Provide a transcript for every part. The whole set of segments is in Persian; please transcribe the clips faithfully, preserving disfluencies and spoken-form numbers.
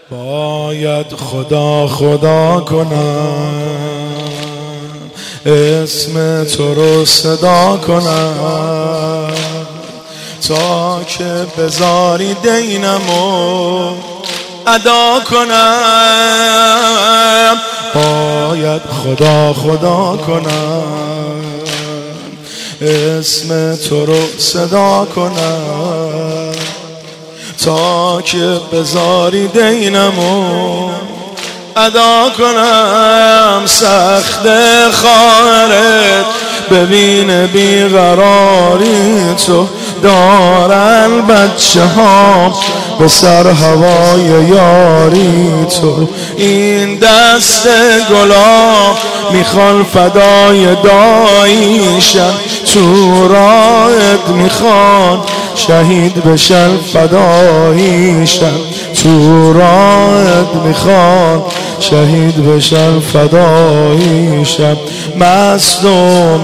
باید خدا خدا کنم، اسم تو رو صدا کنم، تا که بذاری دینمو ادا کنم. باید خدا خدا کنم، اسم تو رو صدا کنم، تا که بذاری دینمو ادا کنم. سخت خواهرت ببین بیقراری تو، دارن بچه ها به سر هوای یاری تو. این دست گلا میخوان فدای داییشن، تو راهت میخوان شهید بشن فداییشن، تو راهت میخوان شهید بشن فداییشن. مست و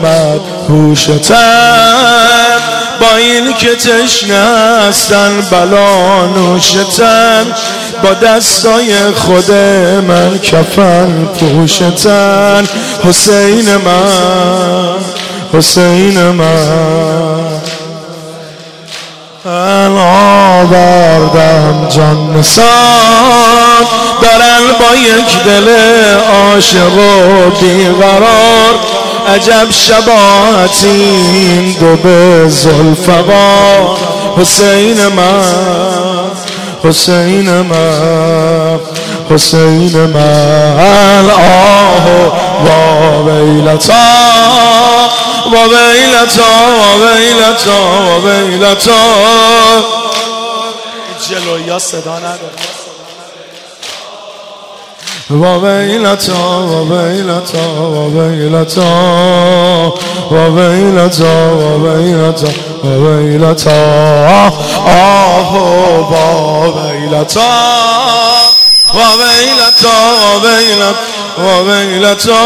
مدهوشتن با این که تشنه هستن، بلا نوشتن با دستای خود من کفن پوشتن. حسین من، حسین من، من آوردم جان نثار، دارن با یک دل عاشق و بیقرار. عجب شباهتین دو به ذوالفقار. حسین من، حسین من، حسین من. آه و ویلتا و ویلتا و ویلتا و ویلتا. جلویا صدا نداره. و ویلتا و ویلتا و ویلتا و ویلتا و ویلتا و ویلتا. آه و ویلتا و ویلتا و ویلتا و ویلتا.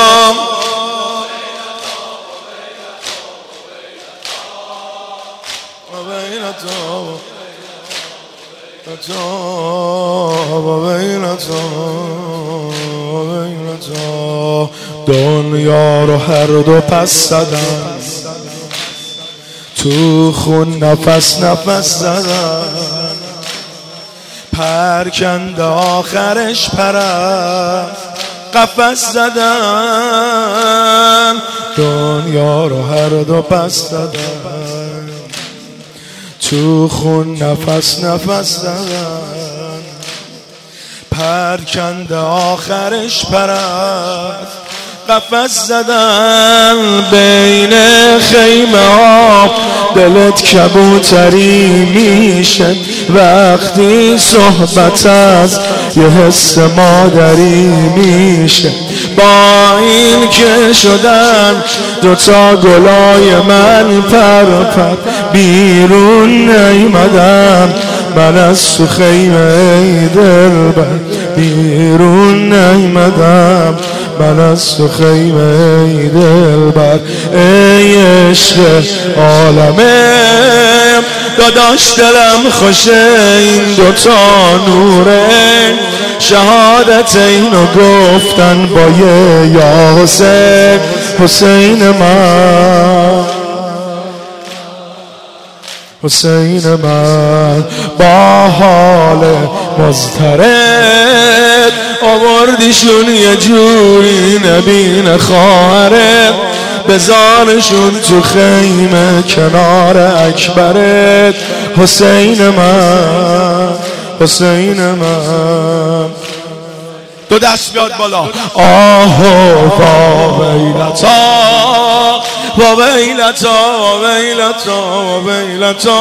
دنیا رو هر دو پس زدن، تو خون نفس نفس زدن، پرکنده آخرش پرست قفس زدن. دنیا رو هر دو پس زدن، تو خون نفس نفس زدن، پرکنده آخرش پرست قفس زدن. بین خیمه ها دلت کبوتری میشه، وقتی صحبت از یه حس مادری میشه. با این که شدن دوتا گلای من پر پر، بیرون نیمدم من از تو خیمه ای دلبر، بیرون نیمدم من از تو خیمه ای دلبر. ای عشق عالمه داداش دلم خوشه، این دوتا نوره شهادت اینو گفتن با یه یا حسین. حسین من، حسین من. با حال مضطرب آوردیشون یه جوری نبین خواهرت، بزارشون تو خیمه کنار اکبرت. حسین من، حسین من. دو دست بیاد بالا. آه و ویلتا و ویلتا و ویلتا و ویلتا.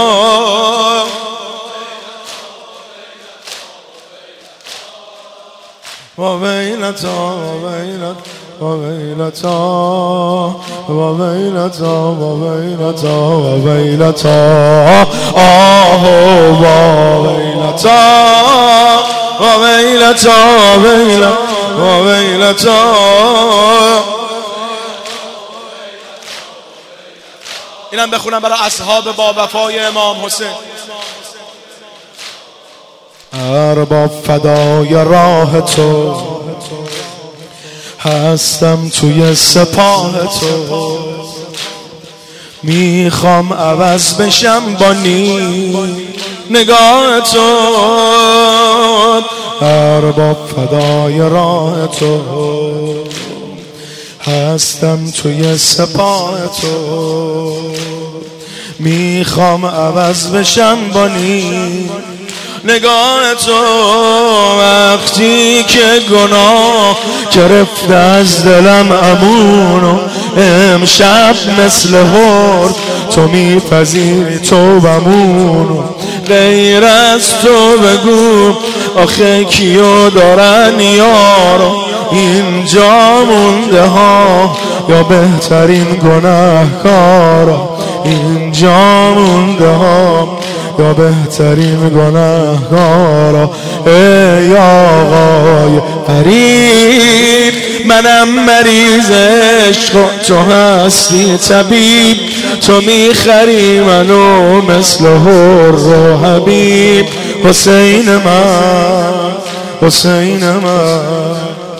و ویلتا و ویلتا و ویلتا و ویلتا و ویلتا و ویلتا. آه و ویلتا و ویلتا و ویلتا. اینم بخونم برای اصحاب با وفای امام حسین. ارباب فدای راه تو هستم توی سپاه تو، میخوام عوض بشم با نی نگاه تو. ارباب فدای راه تو هستم توی سپاه تو، میخوام عوض بشم با نی نگاه تو. وقتی که گناه گرفته از دلم امونو، امشب مثل هر تو میپذیری توبمونو. غیر از تو بگو آخه کیو دارن یارو، اینجا مونده ها یا بهترین گناهکارا، اینجا مونده ها یا بهترین گناهکارا. ای آقای فرید منم مریض عشق، تو هستی طبیب، تو میخری منو مثل حر و حبیب. حسین من حسین من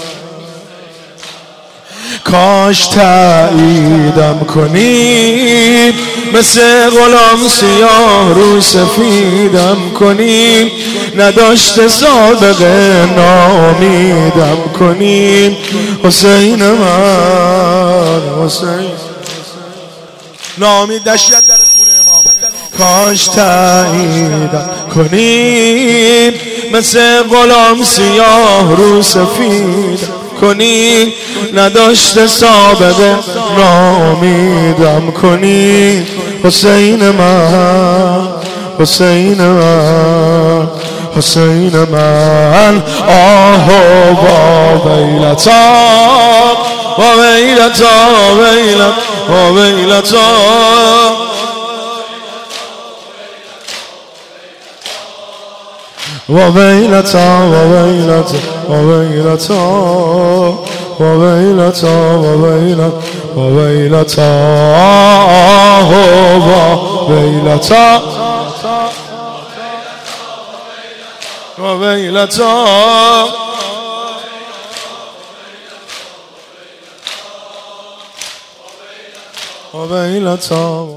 کاش تاییدم کنی، مثل غلام سیاه رو سفیدم کنی، نداشته سابقه نامیدم کنی. حسین من حسین نامید دشت در خونه امام. کاش تاییدم کنی، مثل غلام سیاه رو سفیدم کنی، نداشته سابقه نامیدم کنی. حسین من حسین من حسین من آه با ویلتا با ویلتا ویلتا با ویلتا و ویلتا و ویلتا و ویلتا و ویلتا و ویلتا و ویلتا و ویلتا و ویلتا و ویلتا.